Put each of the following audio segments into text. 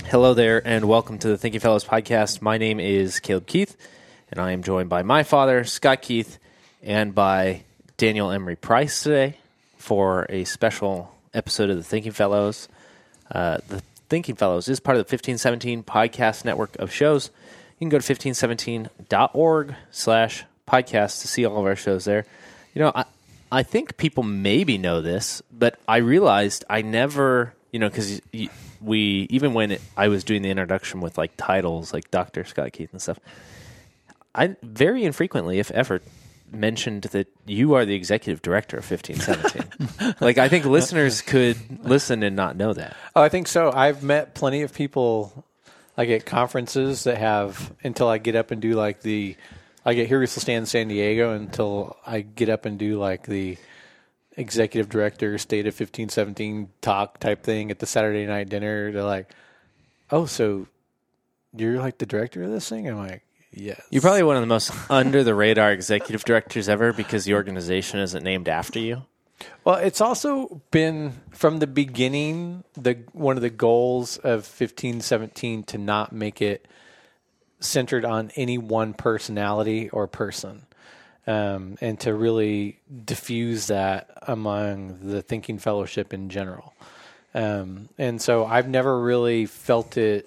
Hello there, and welcome to the Thinking Fellows podcast. My name is Caleb Keith, and I am joined by my father, Scott Keith, and by Daniel Emery Price today for a special episode of the Thinking Fellows. The Thinking Fellows is part of the 1517 podcast network of shows. You can go to 1517.org/podcast to see all of our shows there. You know, I think people maybe know this, but I realized I never, because even when I was doing the introduction with like titles like Dr. Scott Keith and stuff, I very infrequently, if ever, mentioned that you are the executive director of 1517. Like, I think listeners could listen and not know that. Oh, I think so. I've met plenty of people like at conferences that have, until I get up and do like I get here to stand in San Diego until I get up and do like the executive director state of 1517 talk type thing at the Saturday night dinner. They're like, oh, so you're like the director of this thing? I'm like, yes. You're probably one of the most under the radar executive directors ever because the organization isn't named after you. Well, it's also been from the beginning, one of the goals of 1517 to not make it centered on any one personality or person. And to really diffuse that among the Thinking Fellowship in general. And so I've never really felt it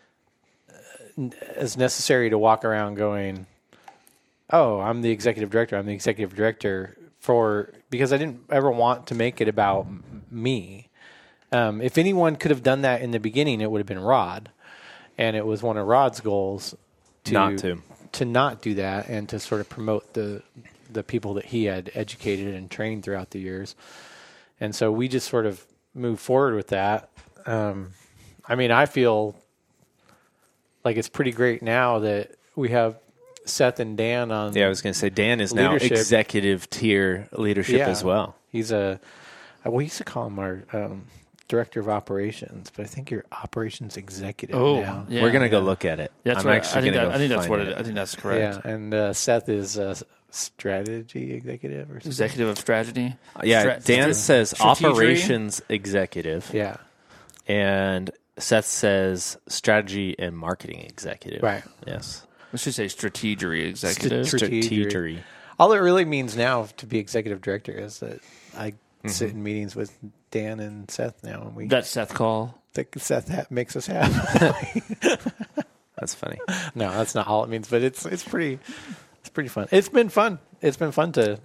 as necessary to walk around going, oh, I'm the executive director. I'm the executive director because I didn't ever want to make it about me. If anyone could have done that in the beginning, it would have been Rod. And it was one of Rod's goals to not do that and to sort of promote the people that he had educated and trained throughout the years. And so we just sort of moved forward with that. I feel like it's pretty great now that we have Seth and Dan on. Yeah, I was going to say Dan is leadership. Now executive tier leadership as well. He's we used to call him our director of operations, but I think you're operations executive now. Yeah, we're going to go look at it. That's I'm actually going to go I think that's what it. I think that's correct. Yeah, and Seth is strategy executive or something. Executive of strategy. Yeah, Dan says operations executive. Yeah. And Seth says strategy and marketing executive. Right. Yes. We should say strategery executive. Strategery. All it really means now to be executive director is that I sit in meetings with Dan and Seth now, and That's Seth call. Seth makes us happy. That's funny. No, that's not all it means, but it's pretty fun. It's been fun. It's been fun to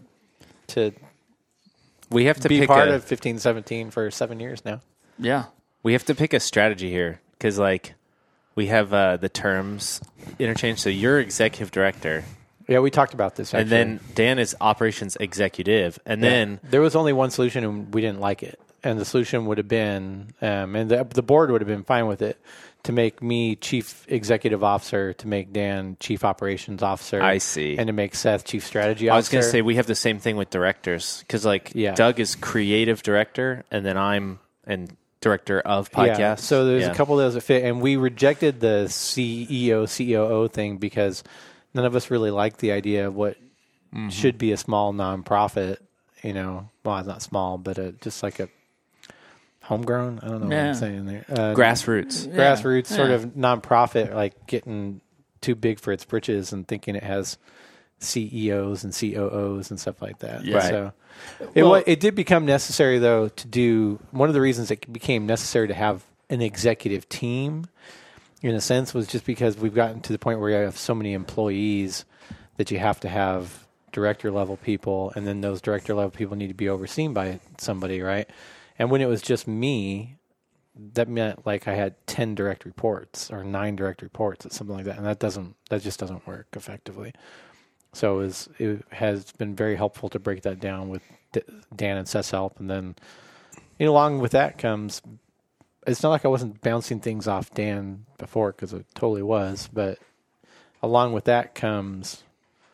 we have to be pick part of 1517 for 7 years now. Yeah. We have to pick a strategy here because, like, we have the terms interchanged. So you're executive director. Yeah, we talked about this, actually. And then Dan is operations executive. And then there was only one solution, and we didn't like it. And the solution would have been, and the board would have been fine with it, to make me chief executive officer, to make Dan chief operations officer. I see. And to make Seth chief strategy officer. I was going to say we have the same thing with directors because, like, Doug is creative director, and then I'm director of podcasts. Yeah, so there's a couple of those that fit, and we rejected the CEO, COO thing because none of us really liked the idea of what should be a small nonprofit, well, not small, but just like a homegrown, I don't know what I'm saying there. Grassroots. Grassroots sort of nonprofit, like getting too big for its britches and thinking it has CEOs and COOs and stuff like that. Yeah. So it did become necessary, though, to do one of the reasons it became necessary to have an executive team, in a sense, was just because we've gotten to the point where you have so many employees that you have to have director level people, and then those director level people need to be overseen by somebody, right? And when it was just me, that meant like I had 10 direct reports or 9 direct reports or something like that, and that just doesn't work effectively. So it has been very helpful to break that down with Dan and Seth's help. And then along with that comes, it's not like I wasn't bouncing things off Dan before, because it totally was. But along with that comes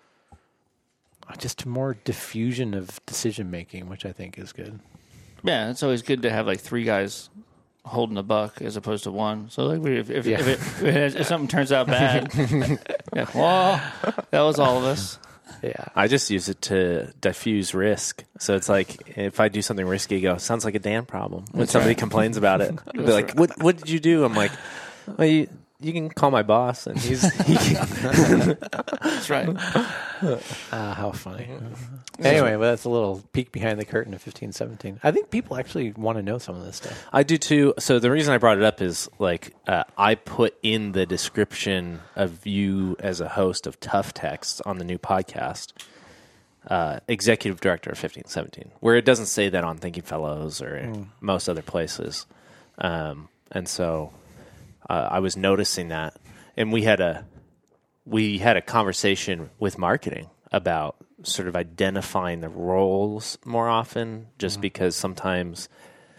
just more diffusion of decision making, which I think is good. Yeah, it's always good to have like 3 guys holding a buck as opposed to one. So like if something turns out bad, well, that was all of us. Yeah, I just use it to diffuse risk. So it's like if I do something risky, sounds like a Dan problem. When somebody complains about it, they'll be like, "What did you do?" I'm like, Well, you can call my boss, and he can. That's right. How funny. Anyway, well, that's a little peek behind the curtain of 1517. I think people actually want to know some of this stuff. I do too. So the reason I brought it up is like I put in the description of you as a host of Tough Texts on the new podcast, executive director of 1517, where it doesn't say that on Thinking Fellows or most other places, and so I was noticing that, and we had a conversation with marketing about sort of identifying the roles more often, just because sometimes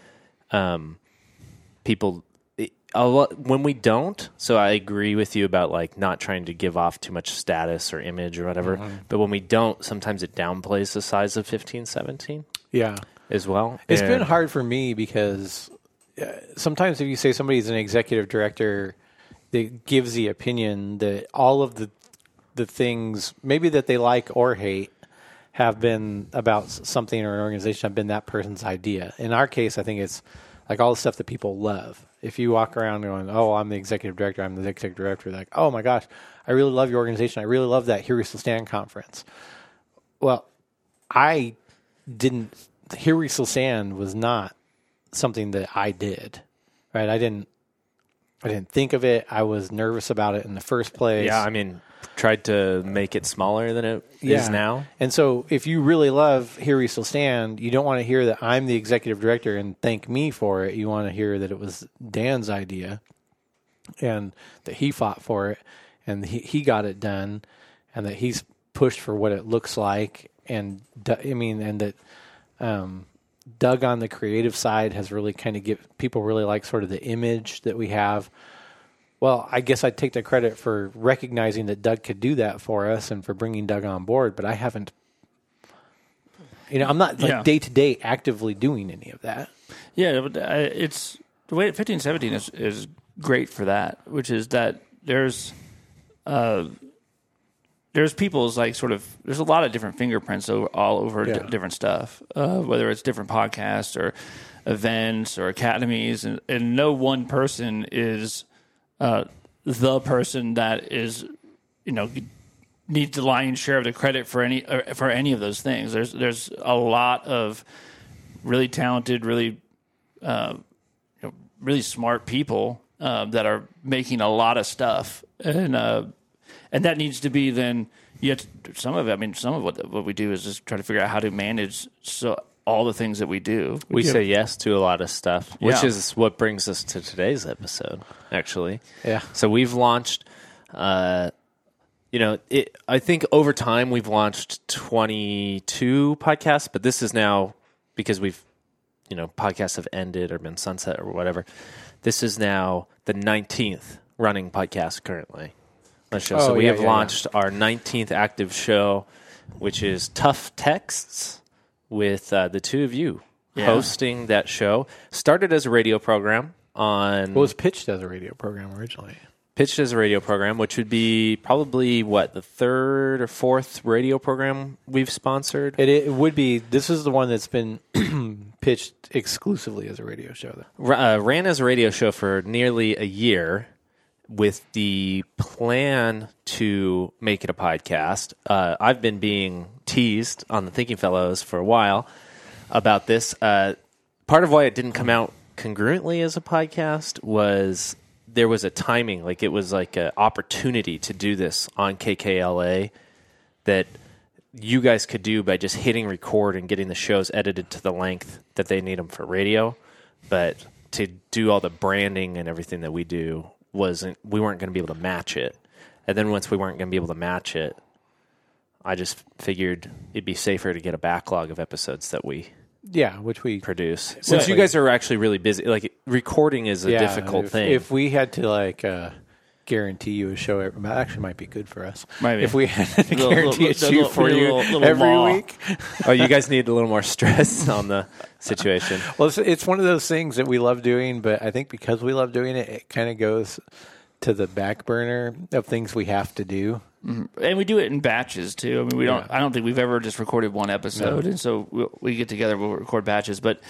people, when we don't, so I agree with you about like not trying to give off too much status or image or whatever, but when we don't, sometimes it downplays the size of 1517 as well. It's been hard for me because sometimes if you say somebody's an executive director that gives the opinion that all of the things maybe that they like or hate have been about something or an organization have been that person's idea. In our case, I think it's like all the stuff that people love. If you walk around going, oh, I'm the executive director, like, oh my gosh, I really love your organization. I really love that Here We Still Stand conference. Well, Here We Still Stand was not something that I did, right? I didn't think of it. I was nervous about it in the first place. Yeah, I mean, tried to make it smaller than it is now. And so if you really love Here We Still Stand, you don't want to hear that I'm the executive director and thank me for it. You want to hear that it was Dan's idea and that he fought for it and he got it done and that he's pushed for what it looks like. And that Doug on the creative side has really kind of people really like sort of the image that we have. Well, I guess I'd take the credit for recognizing that Doug could do that for us and for bringing Doug on board, but I haven't, I'm not like day to day actively doing any of that. Yeah, but it's the way 1517 is great for that, which is that there's people's like sort of there's a lot of different fingerprints all over different stuff, whether it's different podcasts or events or academies, and no one person is the person that is needs the lion's share of the credit for any of those things. There's a lot of really talented, really really smart people that are making a lot of stuff, and that needs to be then. Yet some of what we do is just try to figure out how to manage all the things that we do. We say yes to a lot of stuff, which is what brings us to today's episode, actually. Yeah. So we've launched, I think over time we've launched 22 podcasts, but this is now, because we've, podcasts have ended or been sunset or whatever, this is now the 19th running podcast currently. So we have launched our 19th active show, which is Tough Texts, with the two of you hosting that show. Started as a radio program on... It was pitched as a radio program originally. Pitched as a radio program, which would be probably, the third or fourth radio program we've sponsored? It would be. This is the one that's been pitched exclusively as a radio show. Ran as a radio show for nearly a year, with the plan to make it a podcast. I've been being teased on the Thinking Fellows for a while about this. Part of why it didn't come out congruently as a podcast was there was a timing, like it was like an opportunity to do this on KKLA that you guys could do by just hitting record and getting the shows edited to the length that they need them for radio. But to do all the branding and everything that we do, we weren't going to be able to match it. And then once we weren't going to be able to match it, I just figured it'd be safer to get a backlog of episodes that we which we produce. Since you guys are actually really busy, like recording is a difficult thing. If we had to guarantee you a show, that actually might be good for us. Maybe. If we had to guarantee a show for you every week. Oh, you guys need a little more stress on the situation. Well, it's one of those things that we love doing, but I think because we love doing it, it kind of goes to the back burner of things we have to do. Mm-hmm. And we do it in batches too. I mean, I don't think we've ever just recorded one episode, and so we get together, we'll record batches. But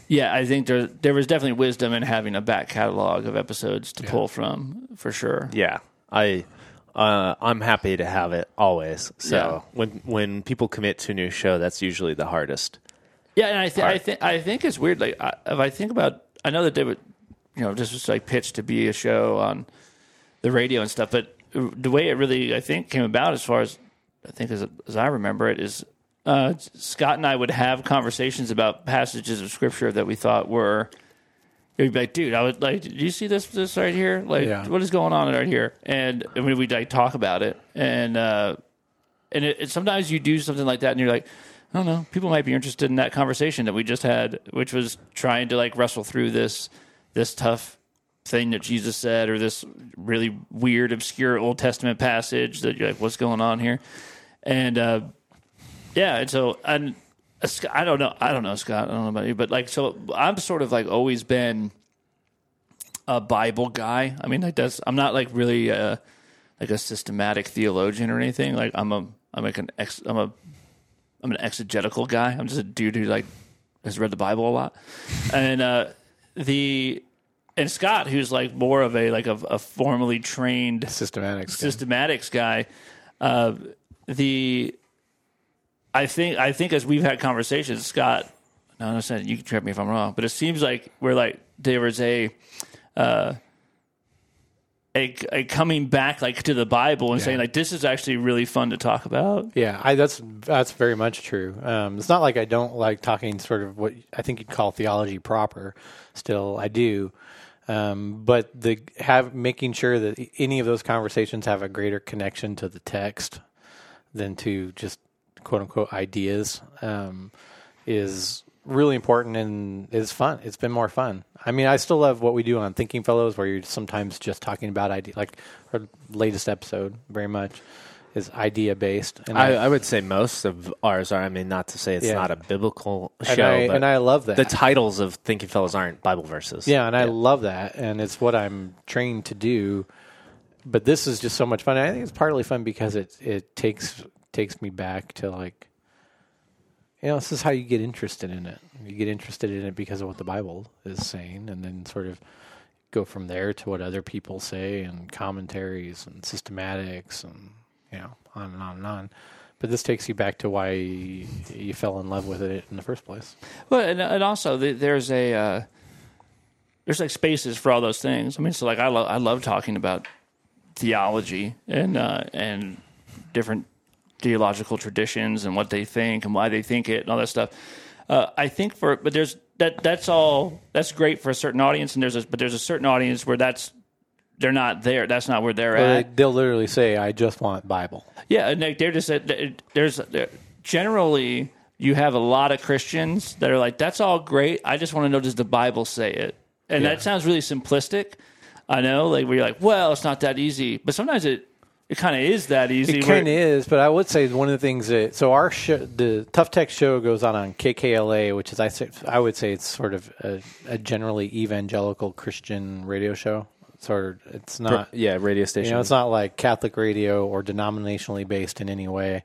Yeah, I think there was definitely wisdom in having a back catalog of episodes to pull from, for sure. Yeah, I'm happy to have it always. So when people commit to a new show, that's usually the hardest. Yeah, and I think it's weird. Like if I think about, I know that they would, just was like pitched to be a show on the radio and stuff, but the way it really, I think, came about, as far as I think as I remember it, is Scott and I would have conversations about passages of scripture that we thought were. You'd be like, dude, I would like, did you see this right here? Like, what is going on right here? And we'd like talk about it, and it sometimes you do something like that, and you're like, I don't know, people might be interested in that conversation that we just had, which was trying to like wrestle through this tough thing that Jesus said, or this really weird, obscure Old Testament passage that you're like, what's going on here? And and so I don't know, Scott. I don't know about you, but like, so I'm sort of like always been a Bible guy. I mean, like I'm not like really like a systematic theologian or anything. Like I'm an exegetical guy. I'm just a dude who like has read the Bible a lot, and Scott, who's like more of a formally trained systematics guy. I think as we've had conversations, Scott, no, I'm not saying, you can correct me if I'm wrong, but it seems like we're like there was a coming back like to the Bible and saying like this is actually really fun to talk about. Yeah, that's very much true. It's not like I don't like talking sort of what I think you'd call theology proper. Still, I do. But making sure that any of those conversations have a greater connection to the text than to just quote unquote ideas is really important, and is fun. It's been more fun. I mean, I still love what we do on Thinking Fellows, where you're sometimes just talking about ideas. Like our latest episode, very much is idea based. And I would say most of ours are. I mean, not to say it's not a biblical show, and I love that the titles of Thinking Fellows aren't Bible verses. Yeah, and I love that, and it's what I'm trained to do. But this is just so much fun. I think it's partly fun because it takes me back to like, this is how you get interested in it. You get interested in it because of what the Bible is saying, and then sort of go from there to what other people say and commentaries and systematics and on and on and on. But this takes you back to why you fell in love with it in the first place. Well, and also there's like spaces for all those things. I mean, so like I love talking about theology and different theological traditions and what they think and why they think it and all that stuff. I think that's great for a certain audience, and there's a certain audience where they're not there. That's not where they're at. They'll literally say, "I just want Bible." Yeah, and they're just generally you have a lot of Christians that are like, "That's all great. I just want to know, does the Bible say it?" And that sounds really simplistic. I know, like where you're like, "Well, it's not that easy," but sometimes it kind of is that easy. It kind of is, but I would say one of the things that our the Tough Text show goes on KKLA, which is I would say it's sort of a generally evangelical Christian radio show. It's not radio station. It's not like Catholic radio or denominationally based in any way.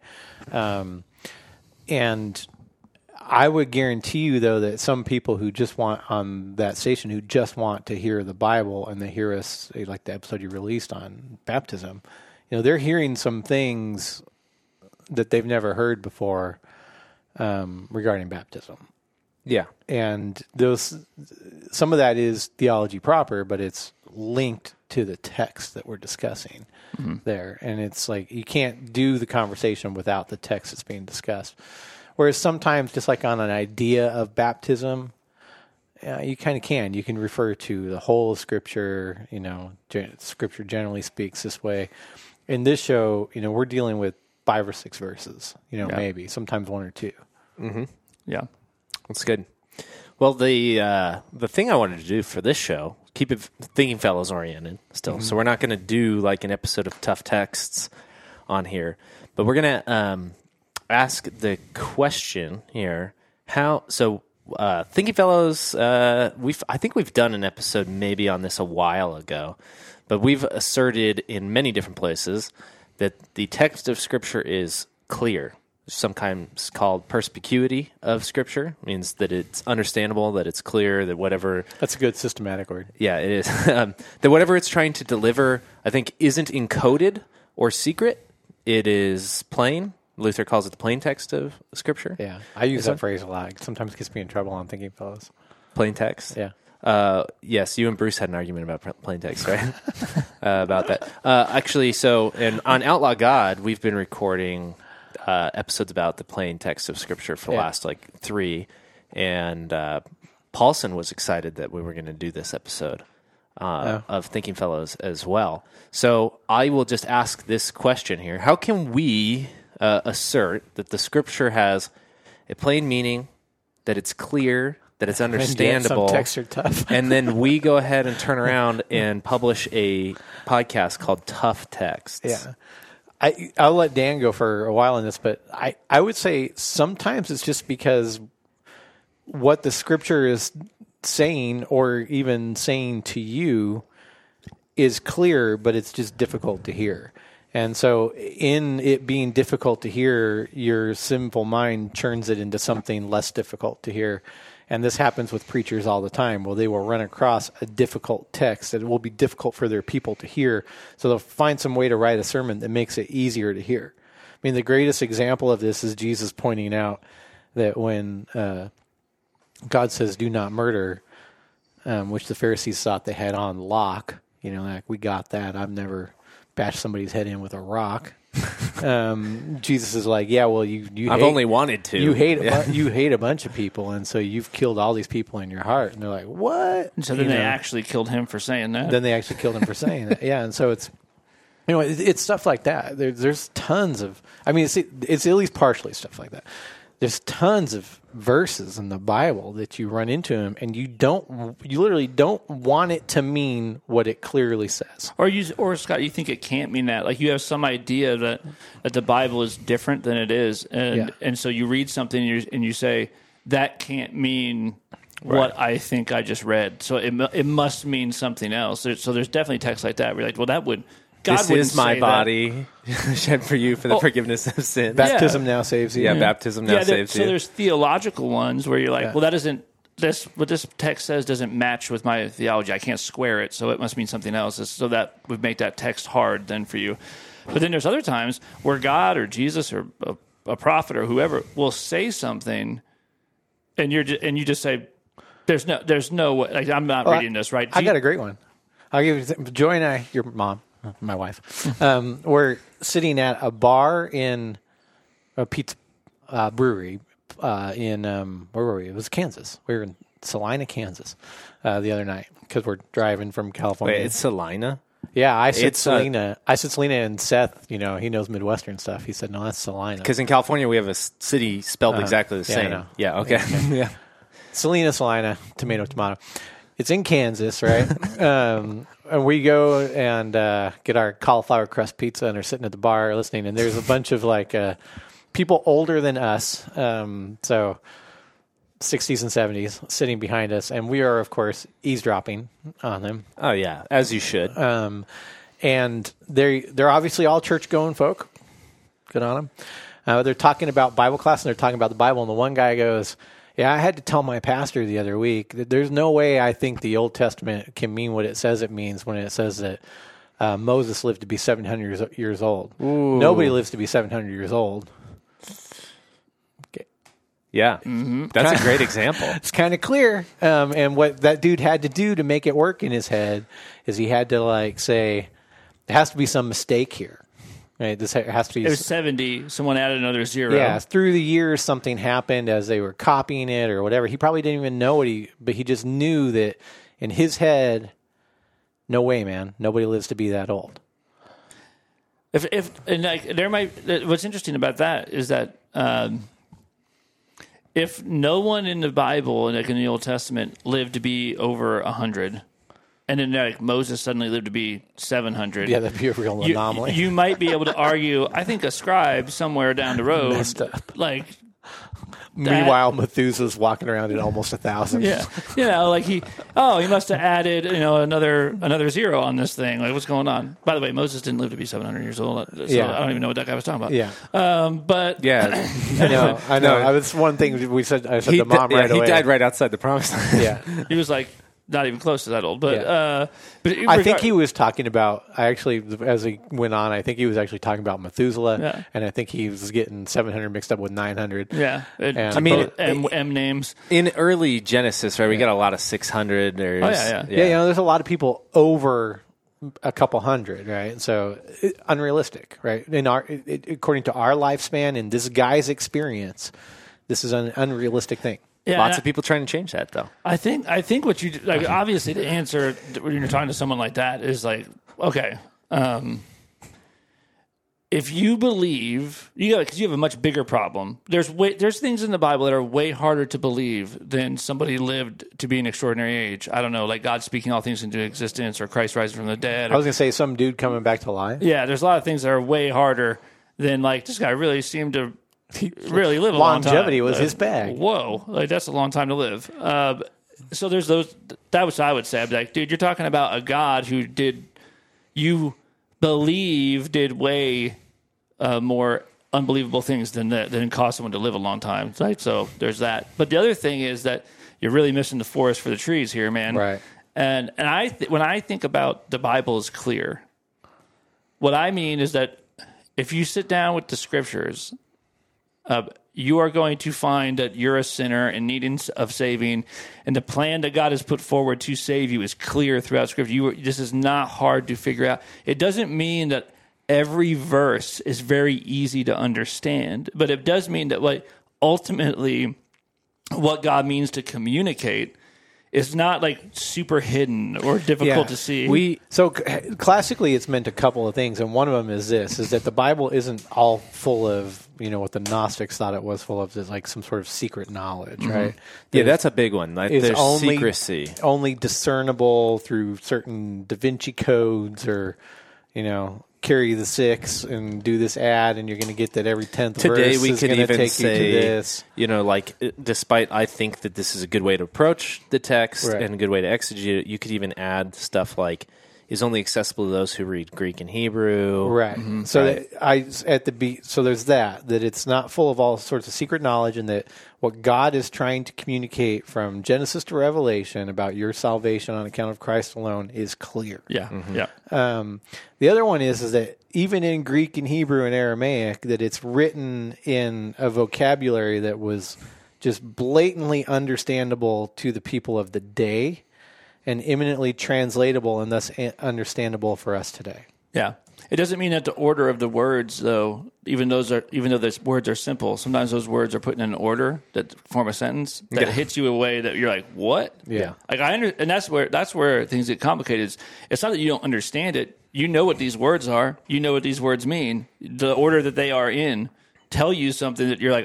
And I would guarantee you, though, that some people who just want on that station who just want to hear the Bible and they hear us, like the episode you released on baptism, they're hearing some things that they've never heard before regarding baptism. Yeah. And some of that is theology proper, but it's linked to the text that we're discussing there. And it's like you can't do the conversation without the text that's being discussed. Whereas sometimes, just like on an idea of baptism, you kind of can. You can refer to the whole of Scripture. Scripture generally speaks this way. In this show, we're dealing with 5 or 6 verses, maybe, sometimes 1 or 2. Mm-hmm. Yeah. That's good. Well, the thing I wanted to do for this show, keep it Thinking Fellows oriented still. Mm-hmm. So we're not going to do like an episode of Tough Texts on here, but we're going to ask the question here. Thinking Fellows, I think we've done an episode maybe on this a while ago, but we've asserted in many different places that the text of Scripture is clear. sometimes called perspicuity of Scripture. It means that it's understandable, that it's clear, that whatever... That's a good systematic word. Yeah, it is. That whatever it's trying to deliver, I think, isn't encoded or secret. It is plain. Luther calls it the plain text of Scripture. Yeah, I use that phrase a lot. It sometimes gets me in trouble on Thinking Fellows. Plain text? Yeah. Yes, you and Bruce had an argument about plain text, right? About that. Actually, and on Outlaw God, we've been recording episodes about the plain text of Scripture for the last 3, and Paulson was excited that we were going to do this episode of Thinking Fellows as well. So I will just ask this question here: how can we assert that the Scripture has a plain meaning, that it's clear, that it's understandable, some texts are tough, and then we go ahead and turn around and publish a podcast called Tough Texts? Yeah. I'll let Dan go for a while on this, but I would say sometimes it's just because what the Scripture is saying, or even saying to you, is clear, but it's just difficult to hear. And so in it being difficult to hear, your sinful mind churns it into something less difficult to hear. And this happens with preachers all the time. Well, they will run across a difficult text that will be difficult for their people to hear. So they'll find some way to write a sermon that makes it easier to hear. I mean, the greatest example of this is Jesus pointing out that when God says, do not murder, which the Pharisees thought they had on lock, like, we got that. I've never bashed somebody's head in with a rock. Jesus is like, yeah, well, I've only wanted to. You hate a bunch of people, and so you've killed all these people in your heart. And they're like, what? And so then they actually killed him for saying that. Then they actually killed him for saying that. Yeah, and so it's it's stuff like that. There's tons of. I mean, it's at least partially stuff like that. There's tons of verses in the Bible that you run into them, and you literally don't want it to mean what it clearly says. Or Scott, you think it can't mean that? Like, you have some idea that the Bible is different than it is, and so you read something and you say that can't mean what I think I just read. So it must mean something else. So there's definitely texts like that where you're like, well, that would. God this is my body shed for you for the forgiveness of sin. Baptism now saves you. Yeah, baptism now saves you. So there's theological ones where you're like, well, that isn't what this text says doesn't match with my theology. I can't square it, so it must mean something else. So that would make that text hard then for you. But then there's other times where God or Jesus or a prophet or whoever will say something, and you just say, "There's no way." Like, I'm not reading this right. I got a great one. I'll give you Joy and I, your mom. My wife. We're sitting at a bar in a pizza brewery in where were we? It was Kansas. We were in Salina, Kansas, the other night because we're driving from California. Wait, it's Salina? Yeah, I said Salina. I said Salina, and Seth, he knows Midwestern stuff. He said, no, that's Salina. Because in California we have a city spelled exactly the same. I know. Yeah, okay. Yeah. Salina, tomato. It's in Kansas, right? And we go and get our cauliflower crust pizza, and are sitting at the bar listening. And there's a bunch of people older than us, so 60s and 70s, sitting behind us, and we are, of course, eavesdropping on them. Oh yeah, as you should. And they're obviously all church-going folk. Good on them. They're talking about Bible class, and they're talking about the Bible. And the one guy goes, yeah, I had to tell my pastor the other week that there's no way I think the Old Testament can mean what it says it means when it says that Moses lived to be 700 years old. Ooh. Nobody lives to be 700 years old. Okay. Yeah, that's a great example. It's kind of clear. And what that dude had to do to make it work in his head is he had to say, there has to be some mistake here. Right, this has to be. It was 70. Someone added another 0. Yeah, through the years, something happened as they were copying it or whatever. He probably didn't even know but he just knew that in his head, no way, man, nobody lives to be that old. What's interesting about that is that if no one in the Bible, in the Old Testament, lived to be over 100. And then Moses suddenly lived to be 700. Yeah, that'd be a real anomaly. You might be able to argue, I think a scribe somewhere down the road messed up. Meanwhile, Methuselah's walking around at almost 1,000. Yeah, like he must have added another zero on this thing. Like, what's going on? By the way, Moses didn't live to be 700 years old, so I don't even know what that guy was talking about. Yeah, but yeah, I know. That's one thing I said to Mom right away. He died right outside the promised land. Yeah, he was like not even close to that old. But I think he was talking about. As he went on, I think he was actually talking about Methuselah, and I think he was getting 700 mixed up with 900. Yeah, M names in early Genesis, right? We got a lot of 600. There's a lot of people over a couple hundred, right? So unrealistic, right? According to our lifespan and this guy's experience, this is an unrealistic thing. Yeah, lots of people trying to change that, though. I think what you like, obviously, the answer when you're talking to someone like that is like, okay, if you believe, because you have a much bigger problem. There's things in the Bible that are way harder to believe than somebody lived to be an extraordinary age. I don't know, like God speaking all things into existence, or Christ rising from the dead. I was going to say some dude coming back to life. Yeah, there's a lot of things that are way harder than like this guy really seemed to. Really live a long time. Longevity was his bag. Whoa, like that's a long time to live. So there's those. That was I would say. I'd be like, dude, you're talking about a God who did way more unbelievable things than cause someone to live a long time. Right. So there's that. But the other thing is that you're really missing the forest for the trees here, man. Right. And when I think about the Bible is clear, what I mean is that if you sit down with the scriptures. You are going to find that you're a sinner in need of saving, and the plan that God has put forward to save you is clear throughout Scripture. This is not hard to figure out. It doesn't mean that every verse is very easy to understand, but it does mean that ultimately what God means to communicate is not like super hidden or difficult to see. So classically, it's meant a couple of things, and one of them is that the Bible isn't all full of what the Gnostics thought it was full of, is like some sort of secret knowledge, right? Yeah, that's a big one. Like, there's secrecy, only discernible through certain Da Vinci codes, or carry the 6 and do this ad, and you're going to get that every 10th Today verse we is could going to even take say, you to this. Despite I think that this is a good way to approach the text Right. and a good way to exegete it, you could even add stuff like is only accessible to those who read Greek and Hebrew. Right. Mm-hmm. So so there's that it's not full of all sorts of secret knowledge, and that what God is trying to communicate from Genesis to Revelation about your salvation on account of Christ alone is clear. Yeah. Mm-hmm. Yeah. The other one is that even in Greek and Hebrew and Aramaic, that it's written in a vocabulary that was just blatantly understandable to the people of the day, and eminently translatable and thus understandable for us today. Yeah. It doesn't mean that the order of the words, though, even though those words are simple, sometimes those words are put in an order that form a sentence that hits you in a way that you're like, what? Yeah. Like and that's where things get complicated. It's not that you don't understand it. You know what these words are. You know what these words mean. The order that they are in tell you something that you're like,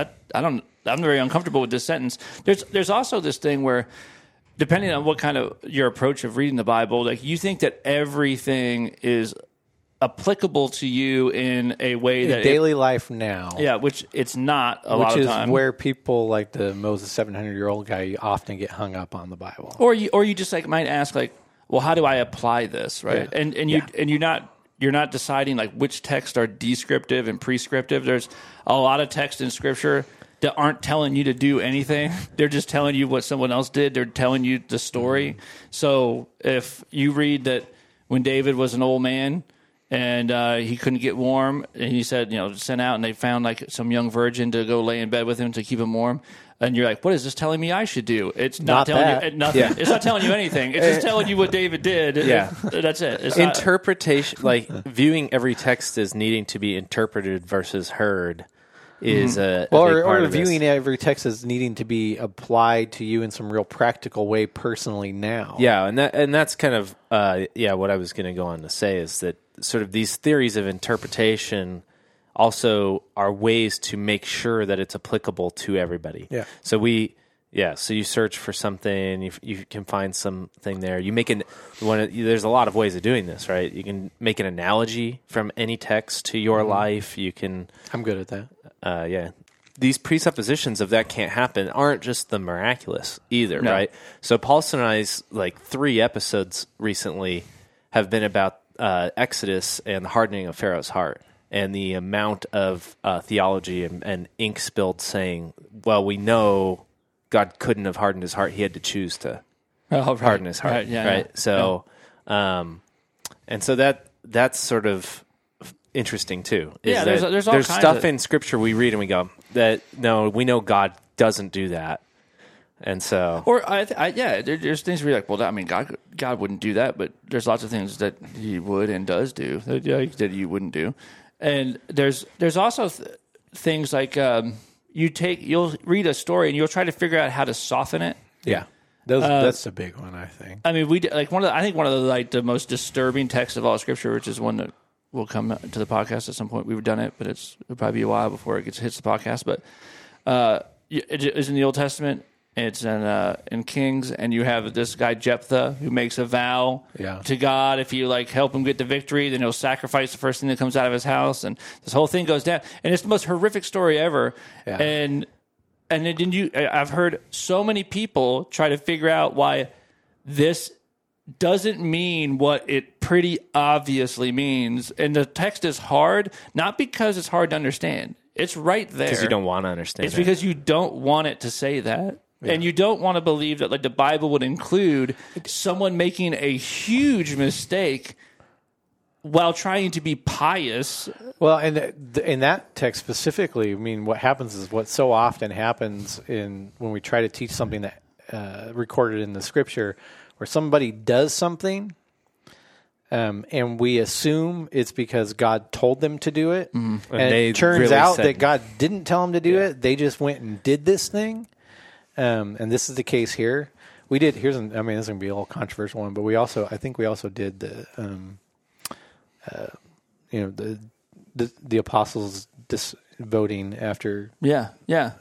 I'm very uncomfortable with this sentence. There's also this thing where, depending on what kind of your approach of reading the Bible, like you think that everything is applicable to you in a way that daily life now. Yeah, which it's not a lot of time. Which is where people like the Moses 700-year-old guy often get hung up on the Bible. Or you just like might ask like, well, how do I apply this, right? Yeah. And you're not deciding like which texts are descriptive and prescriptive. There's a lot of text in Scripture that aren't telling you to do anything. They're just telling you what someone else did. They're telling you the story. So if you read that when David was an old man and he couldn't get warm, and he said, sent out, and they found like some young virgin to go lay in bed with him to keep him warm. And you're like, what is this telling me I should do? It's not telling you nothing. Yeah. It's not telling you anything. It's just telling you what David did. Yeah. That's it. It's interpretation, like viewing every text as needing to be interpreted versus heard, is a big part of viewing every text as needing to be applied to you in some real practical way personally now. Yeah, and that's kind of what I was going to go on to say is that sort of these theories of interpretation also are ways to make sure that it's applicable to everybody. Yeah. So so you search for something, you can find something there. You make there's a lot of ways of doing this, right? You can make an analogy from any text to your life. You can. I'm good at that. these presuppositions of that can't happen aren't just the miraculous either, No. right? So Paulson and I's 3 episodes recently have been about Exodus and the hardening of Pharaoh's heart and the amount of theology and ink spilled saying, well, we know God couldn't have hardened his heart. He had to choose to harden his heart, Right, yeah, right? yeah. So, and so that's sort of interesting too. Is Yeah, that there's all kinds stuff of- in Scripture we read and we go that no, we know God doesn't do that, and so Or there's things where you're like, well, I mean, God wouldn't do that, but there's lots of things that He would and does do that you wouldn't do, and there's also things like you'll read a story and you'll try to figure out how to soften it. Yeah. That's a big one, I think. I mean, one of the most disturbing texts of all Scripture, which is one that will come to the podcast at some point. We've done it, but it'll probably be a while before it hits the podcast. But it is in the Old Testament. It's in Kings, and you have this guy Jephthah who makes a vow to God. If you help him get the victory, then he'll sacrifice the first thing that comes out of his house, and this whole thing goes down. And it's the most horrific story ever. Yeah. And then I've heard so many people try to figure out why this doesn't mean what it pretty obviously means. And the text is hard, not because it's hard to understand. It's right there. because you don't want to understand. It's because you don't want it to say that. Yeah. And you don't want to believe that the Bible would include someone making a huge mistake while trying to be pious. Well, and in that text specifically, I mean, what happens is what so often happens when we try to teach something that recorded in the Scripture, where somebody does something, and we assume it's because God told them to do it, and it turns really out said- that God didn't tell them to do it. They just went and did this thing, and this is the case here. We did. This is going to be a little controversial one, but I think we also did the apostles voting after. Yeah.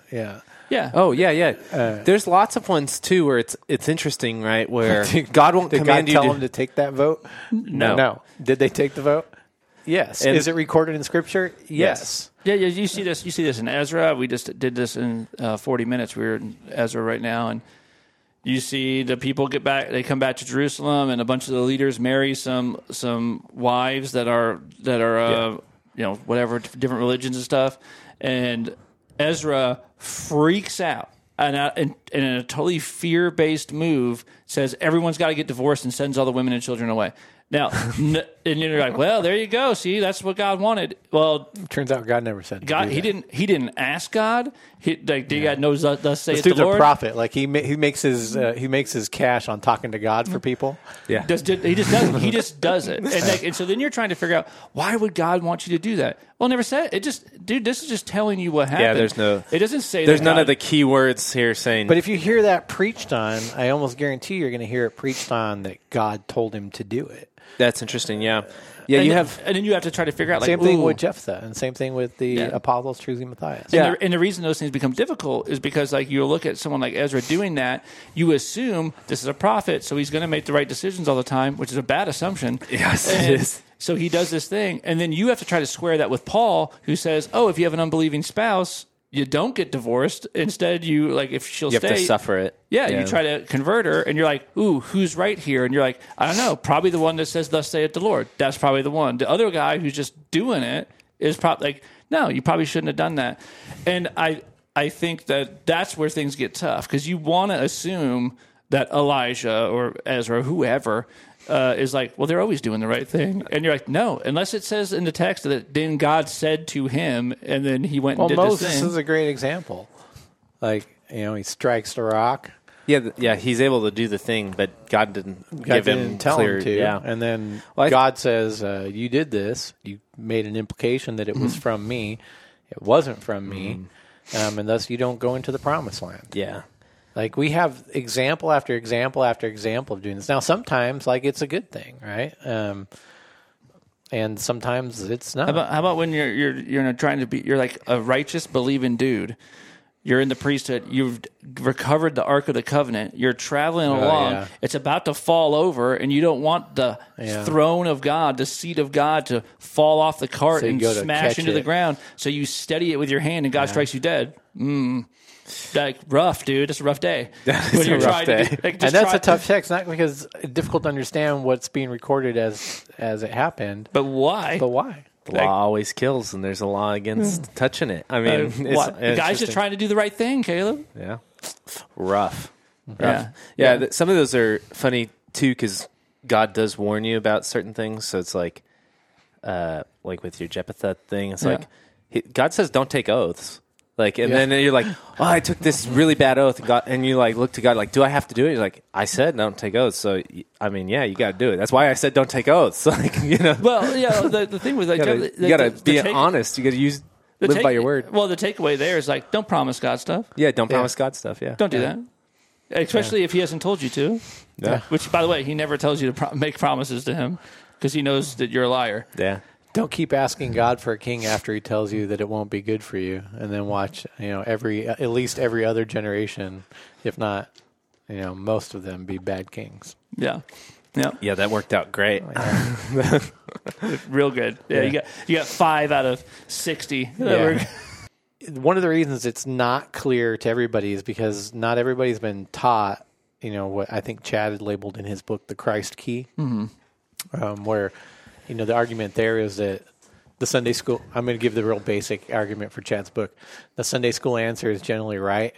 Oh yeah. There's lots of ones too where it's interesting, right? Where God won't Did command God you tell them to take that vote? No. Did they take the vote? Yes. And- Is it recorded in Scripture? Yes. Yeah, you see this. You see this in Ezra. We just did this in 40 minutes. We're in Ezra right now, and you see the people get back. They come back to Jerusalem, and a bunch of the leaders marry some wives that are whatever different religions and stuff. And Ezra freaks out, and in a totally fear-based move, says everyone's got to get divorced and sends all the women and children away. Now, and you're like, well, there you go. See, that's what God wanted. Well, Turns out God never said. God, he didn't ask God. God knows thus saith This the dude's a Lord. prophet. He makes his cash on talking to God for people. Yeah. He just does it. And so then you're trying to figure out, why would God want you to do that? Well, never said it. This is just telling you what happened. It doesn't say There's that none God, of the key words here saying. But if you hear that preached on, I almost guarantee you're going to hear it preached on that God told him to do it. That's interesting. Yeah. and then you have to try to figure out Same thing with Jephthah, and same thing with the apostles choosing Matthias. And the reason those things become difficult is because you look at someone like Ezra doing that, you assume this is a prophet, so he's going to make the right decisions all the time, which is a bad assumption. Yes, it is. So he does this thing, and then you have to try to square that with Paul, who says, oh, if you have an unbelieving spouse, you don't get divorced. Instead, if she'll you stay, have to suffer it. Yeah, you try to convert her, and you're like, ooh, who's right here? And you're like, I don't know, probably the one that says, thus saith the Lord. That's probably the one. The other guy who's just doing it is probably no, you probably shouldn't have done that. And I think that's where things get tough, because you want to assume that Elijah or Ezra or whoever is well, they're always doing the right thing. And you're like, no, unless it says in the text that then God said to him, and then he went and did Moses this thing. is a great example. He strikes the rock. Yeah, he's able to do the thing, but God didn't give him tell clear. him to. Yeah. And then God says, you did this. You made an implication that it was from me. It wasn't from me. And thus you don't go into the promised land. Yeah. We have example after example after example of doing this. Now, sometimes, it's a good thing, right? And sometimes it's not. How about when you're trying to be, you're like a righteous, believing dude. You're in the priesthood. You've recovered the Ark of the Covenant. You're traveling along. Yeah. It's about to fall over, and you don't want the throne of God, the seat of God, to fall off the cart and smash into the ground. So you steady it with your hand, and God strikes you dead. Like, rough, dude. It's a rough day. It's a rough day. And that's a tough text, not because it's difficult to understand what's being recorded as it happened. But why? The law always kills, and there's a law against touching it. I mean, the guy's just trying to do the right thing, Caleb. Yeah. Rough. Yeah. Some of those are funny, too, because God does warn you about certain things. So it's like with your Jephthah thing, it's like God says don't take oaths. Like, and then you're like, oh, I took this really bad oath, and you like look to God, like, do I have to do it? You're like, I said don't take oaths, so I mean, yeah, you got to do it. That's why I said don't take oaths. Like, Well, yeah, the thing with like, you got to be honest. You got to live by your word. Well, the takeaway there is like, don't promise God stuff. Yeah, don't promise God stuff. Yeah, don't do that, especially if He hasn't told you to. Yeah. Which, by the way, He never tells you to make promises to Him because He knows that you're a liar. Yeah. Don't keep asking God for a king after He tells you that it won't be good for you, and then watch, at least every other generation, if not, most of them be bad kings. Yeah, yeah. That worked out great. Real good. Yeah, you got 5 out of 60. Yeah. One of the reasons it's not clear to everybody is because not everybody's been taught, what I think Chad had labeled in his book, the Christ key, where. The argument there is that the Sunday school, I'm going to give the real basic argument for Chad's book. The Sunday school answer is generally right,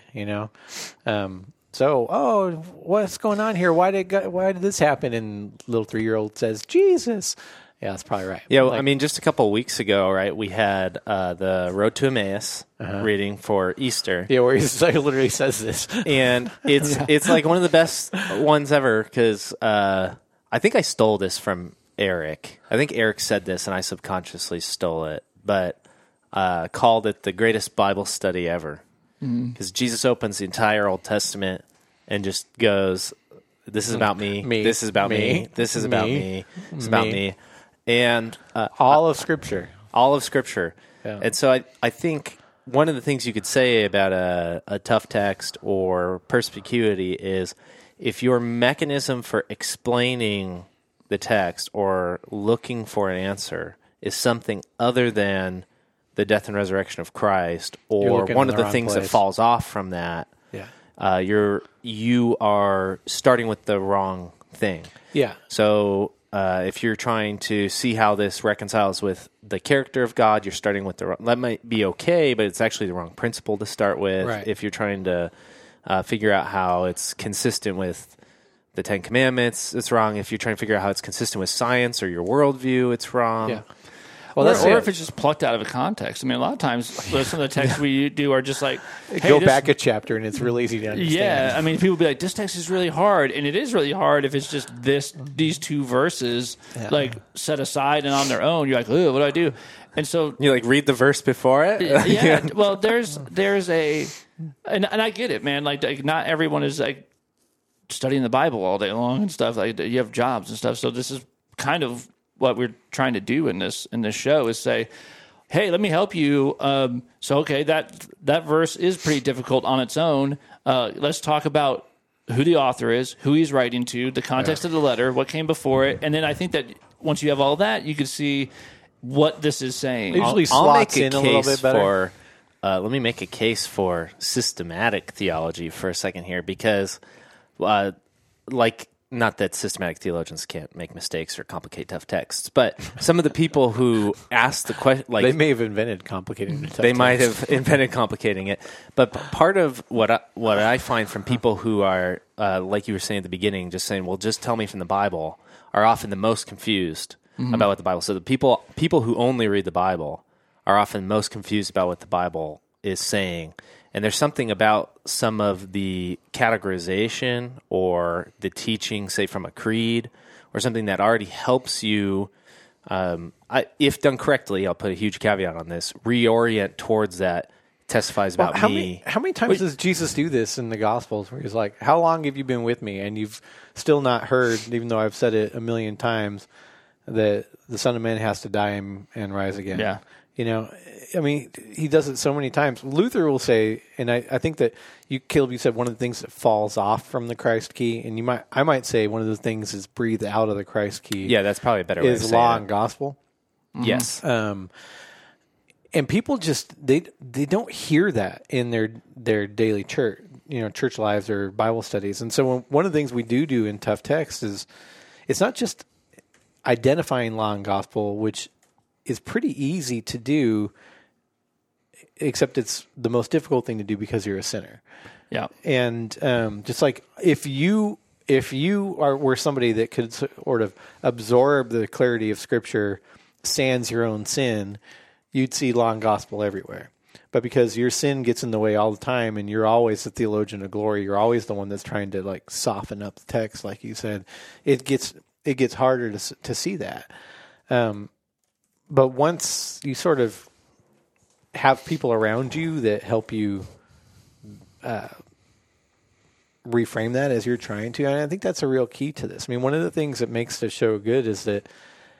So, what's going on here? Why did this happen? And little 3-year-old says, Jesus. Yeah, that's probably right. Yeah, I mean, just a couple of weeks ago, right, we had the Road to Emmaus reading for Easter. Yeah, where he literally says this. And it's like one of the best ones ever because I think I stole this from Eric. I think Eric said this, and I subconsciously stole it, but called it the greatest Bible study ever. Because Jesus opens the entire Old Testament and just goes, this is about me. This is about me. This is about me. This is about me. And all of Scripture. All of Scripture. Yeah. And so I think one of the things you could say about a tough text or perspicuity is if your mechanism for explaining the text or looking for an answer is something other than the death and resurrection of Christ, or one of the things that falls off from that, you are starting with the wrong thing. Yeah. So if you're trying to see how this reconciles with the character of God, you're starting with the wrong. That might be okay, but it's actually the wrong principle to start with. Right. If you're trying to figure out how it's consistent with the Ten Commandments, it's wrong. If you're trying to figure out how it's consistent with science or your worldview, it's wrong. Yeah. Well, or if it's just plucked out of a context. I mean, a lot of times some of the texts we do are just like, hey, go back a chapter and it's real easy to understand. Yeah, I mean, people be like, this text is really hard, and it is really hard if it's just these 2 verses like set aside and on their own. You're like, oh, what do I do? And so you like read the verse before it. Yeah. Well, there's a, and I get it, man. Like not everyone is like studying the Bible all day long and stuff. Like you have jobs and stuff. So this is kind of what we're trying to do in this show is say, hey, let me help you. So okay, that verse is pretty difficult on its own. Let's talk about who the author is, who he's writing to, the context of the letter, what came before it, and then I think that once you have all that, you can see what this is saying. It usually slots in a little bit better. Let me make a case for systematic theology for a second here, because not that systematic theologians can't make mistakes or complicate tough texts, but some of the people who ask the question, they may have invented complicating the tough they might have invented complicating it. But part of what I find from people who are, like you were saying at the beginning, just saying, well, just tell me from the Bible, are often the most confused about what the Bible says. So the people who only read the Bible are often most confused about what the Bible is saying. And there's something about some of the categorization or the teaching, say from a creed or something that already helps you, if done correctly, I'll put a huge caveat on this, reorient towards that, testifies about me. How many times does Jesus do this in the Gospels where he's like, how long have you been with me? And you've still not heard, even though I've said it a million times, that the Son of Man has to die and rise again. Yeah. You know, I mean, he does it so many times. Luther will say, and I think that Caleb, you said one of the things that falls off from the Christ key, and I might say one of the things is breathed out of the Christ key. Yeah, that's probably a better way to say it. Is law and gospel. Yes. And people just they don't hear that in their daily church, church lives or Bible studies. And so one of the things we do in Tough Text is it's not just identifying law and gospel, which is pretty easy to do, except it's the most difficult thing to do because you're a sinner. Yeah. And just like if you were somebody that could sort of absorb the clarity of Scripture, sans your own sin, you'd see law and gospel everywhere. But because your sin gets in the way all the time, and you're always the theologian of glory, you're always the one that's trying to like soften up the text, like you said, it gets harder to see that. But once you sort of have people around you that help you reframe that as you're trying to, and I think that's a real key to this. I mean, one of the things that makes the show good is that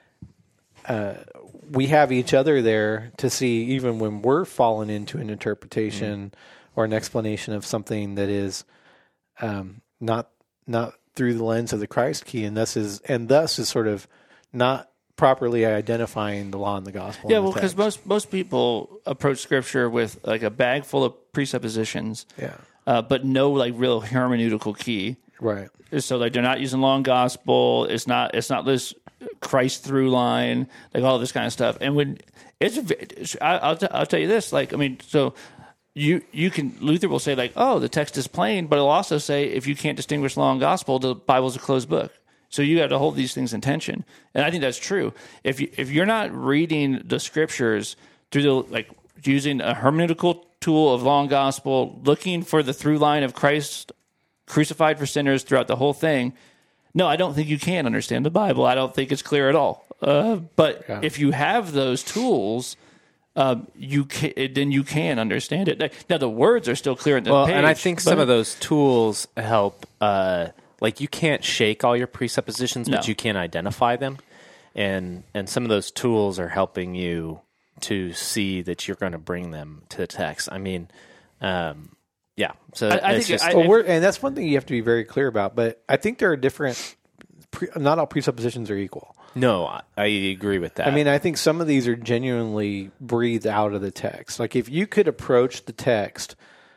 we have each other there to see, even when we're falling into an interpretation or an explanation of something that is not through the lens of the Christ key, and thus is sort of not properly identifying the law and the gospel. Yeah, well, because most people approach Scripture with like a bag full of presuppositions, but no like real hermeneutical key. Right. So like they're not using law and gospel. It's not this Christ through line, like all this kind of stuff. And when I'll tell you this, like, I mean, so you can, Luther will say like, oh, the text is plain, but he'll also say if you can't distinguish law and gospel, the Bible's a closed book. So you got to hold these things in tension, and I think that's true. If you're not reading the Scriptures through using a hermeneutical tool of law and gospel, looking for the through line of Christ crucified for sinners throughout the whole thing, no, I don't think you can understand the Bible. I don't think it's clear at all. But if you have those tools, then you can understand it. Now the words are still clear in the page. And I think some of those tools help. Like you can't shake all your presuppositions, but you can identify them, and some of those tools are helping you to see that you're going to bring them to the text. I mean, yeah. So I think and that's one thing you have to be very clear about. But I think there are different. Not all presuppositions are equal. No, I agree with that. I mean, I think some of these are genuinely breathed out of the text. Like if you could approach the text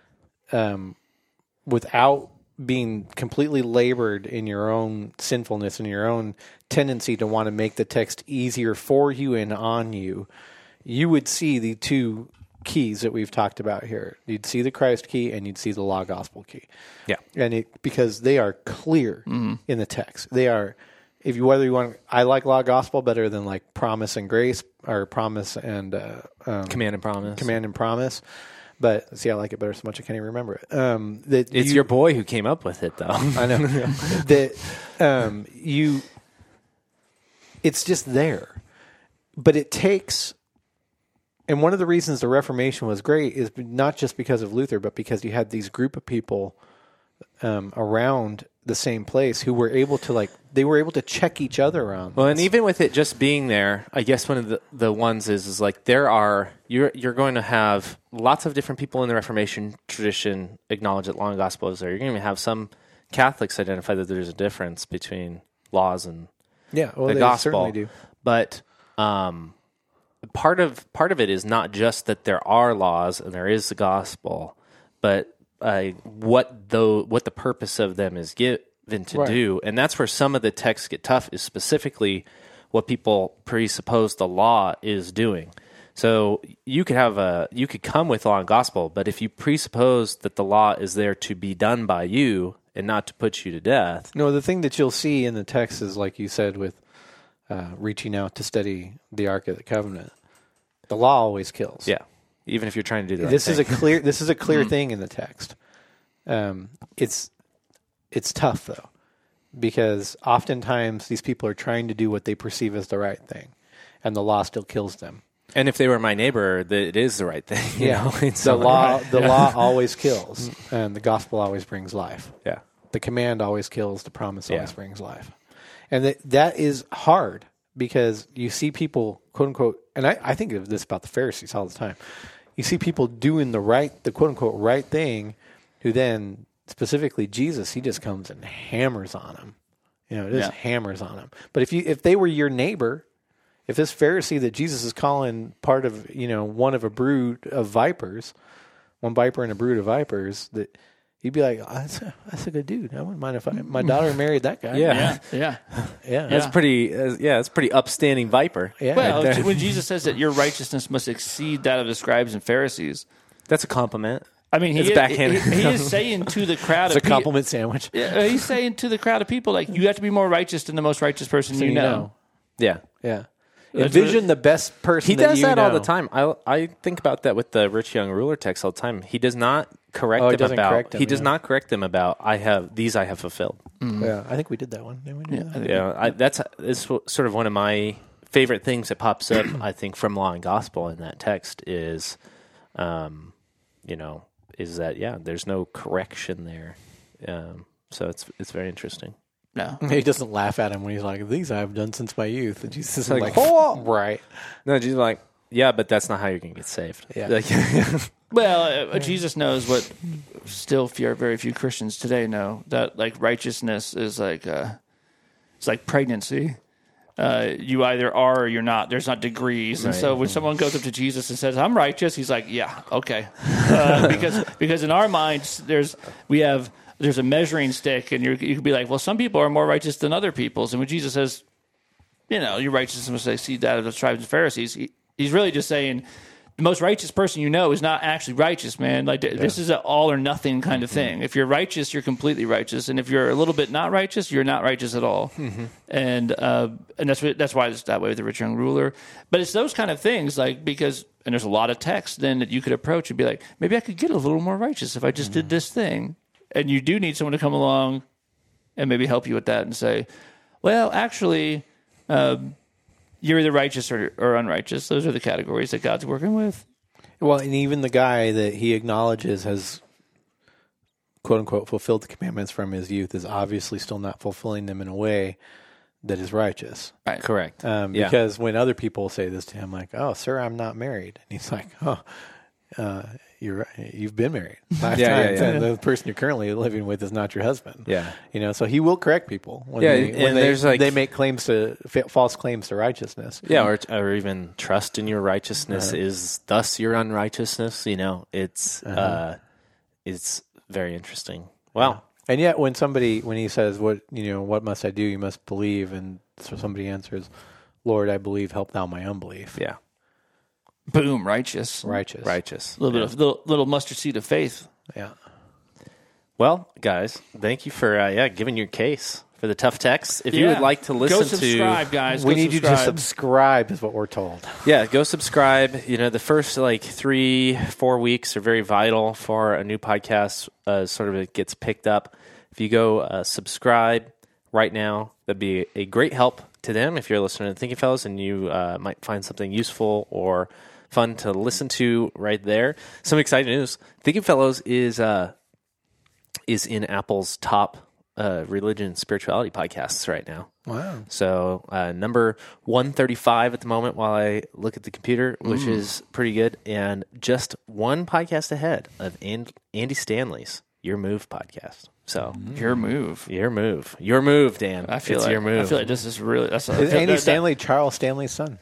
without being completely labored in your own sinfulness and your own tendency to want to make the text easier for you and on you, you would see the two keys that we've talked about here. You'd see the Christ key and you'd see the law gospel key. Yeah. And because they are clear in the text. They are, I like law gospel better than like promise and grace, or promise and command and promise. Command and promise. But see, I like it better so much I can't even remember it. It's your boy who came up with it, though. I know that it's just there, but it takes. And one of the reasons the Reformation was great is not just because of Luther, but because you had these group of people around the same place who were able to check each other around. Well, and even with it just being there, I guess one of the ones is like you're going to have lots of different people in the Reformation tradition acknowledge that law and gospel is there. You're going to have some Catholics identify that there's a difference between laws and the gospel. Certainly do. But part of it is not just that there are laws and there is the gospel, but what the purpose of them is given to do. And that's where some of the texts get tough, is specifically what people presuppose the law is doing. So you could come with law and gospel, but if you presuppose that the law is there to be done by you and not to put you to death. No, the thing that you'll see in the text is, like you said, with reaching out to study the Ark of the Covenant. The law always kills. Yeah. Even if you're trying to do that. This is a clear thing in the text. It's tough though, because oftentimes these people are trying to do what they perceive as the right thing, and the law still kills them. And if they were my neighbor, it is the right thing. The law always kills, and the gospel always brings life. Yeah, the command always kills, the promise always brings life, and that is hard because you see people, quote unquote, and I think of this about the Pharisees all the time. You see people doing the quote unquote right thing, who then specifically Jesus, he just comes and hammers on them. Just hammers on them. But if they were your neighbor, if this Pharisee that Jesus is calling part of, one of a brood of vipers, one viper and a brood of vipers, that you'd be like, oh, that's a good dude. I wouldn't mind if my daughter married that guy. Yeah. That's It's pretty upstanding viper. Yeah. Well, when Jesus says that your righteousness must exceed that of the scribes and Pharisees, that's a compliment. I mean, he is saying to the crowd it's a compliment sandwich. Yeah, he's saying to the crowd of people, like, you have to be more righteous than the most righteous person you know. Yeah. Yeah. Envision the best person. He does that all the time. I think about that with the rich young ruler text all the time. He does not correct them about. He does not correct them about. I have fulfilled. Mm-hmm. Yeah, I think we did that one. Didn't we do that? Yeah, that's sort of one of my favorite things that pops up. I think from Law and Gospel in that text is, is that there's no correction there. So it's very interesting. No. He doesn't laugh at him when he's like, these I have done since my youth. And Jesus is like, oh, right. No, Jesus is like, yeah, but that's not how you're going to get saved. Yeah. Well, Jesus knows what still very few Christians today know, that like righteousness is like it's like pregnancy. You either are or you're not. There's not degrees. And so when someone goes up to Jesus and says, I'm righteous, he's like, yeah, okay. Because in our minds, there's a measuring stick, and you could be like, well, some people are more righteous than other people's. And when Jesus says, your righteousness must exceed that of the scribes and Pharisees, he's really just saying the most righteous person you know is not actually righteous, man. Like this is an all or nothing kind of thing. If you're righteous, you're completely righteous, and if you're a little bit not righteous, you're not righteous at all. Mm-hmm. And that's why it's that way with the rich young ruler. But it's those kind of things, like because there's a lot of text then that you could approach and be like, maybe I could get a little more righteous if I just did this thing. And you do need someone to come along and maybe help you with that and say, well, actually, you're either righteous or unrighteous. Those are the categories that God's working with. Well, and even the guy that he acknowledges has, quote unquote, fulfilled the commandments from his youth is obviously still not fulfilling them in a way that is righteous. Right. Correct. Because when other people say this to him, like, oh, sir, I'm not married. And he's like, you're right. You've been married 5 times, and the person you're currently living with is not your husband. Yeah, so he will correct people when they make false claims to righteousness. Yeah, or even trust in your righteousness is thus your unrighteousness. It's very interesting. Wow. Yeah. And yet, when he says, what must I do? You must believe, and so somebody answers, Lord, I believe. Help thou my unbelief. Yeah. Boom, righteous. A little bit of little mustard seed of faith. Yeah. Well, guys, thank you for giving your case for the tough text. If you would like to listen go subscribe, guys. We need you to subscribe, is what we're told. Yeah, go subscribe. The first 3-4 weeks are very vital for a new podcast. Sort of it gets picked up. If you go subscribe right now, that'd be a great help to them. If you're listening to Thinking Fellows and you might find something useful or fun to listen to right there. Some exciting news. Thinking Fellows is in Apple's top religion and spirituality podcasts right now. Wow. So number 135 at the moment while I look at the computer, which is pretty good, and just one podcast ahead of Andy Stanley's Your Move podcast. So Your Move, Dan. I feel your move. I feel like this is really. Is Andy Stanley Charles Stanley's son?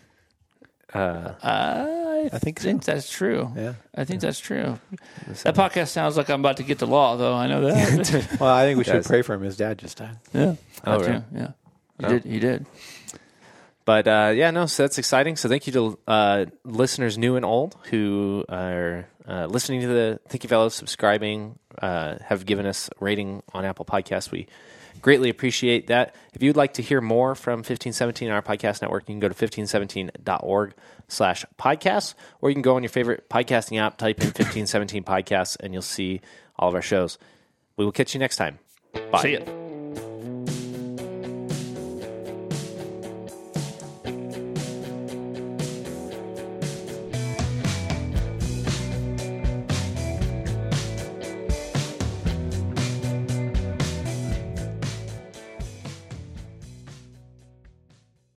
I think that's true. Yeah, I think that's true. That podcast sounds like I'm about to get to law, though. I know that. Well, I think we should pray for him. His dad just died. Yeah. Oh, really? Yeah. He did. But so that's exciting. So thank you to listeners new and old who are listening to the Thinking Fellows, subscribing, have given us a rating on Apple Podcasts. We greatly appreciate that. If you'd like to hear more from 1517 and our podcast network, you can go to 1517.org/podcasts, or you can go on your favorite podcasting app, type in 1517 podcasts, and you'll see all of our shows. We will catch you next time. Bye. See ya.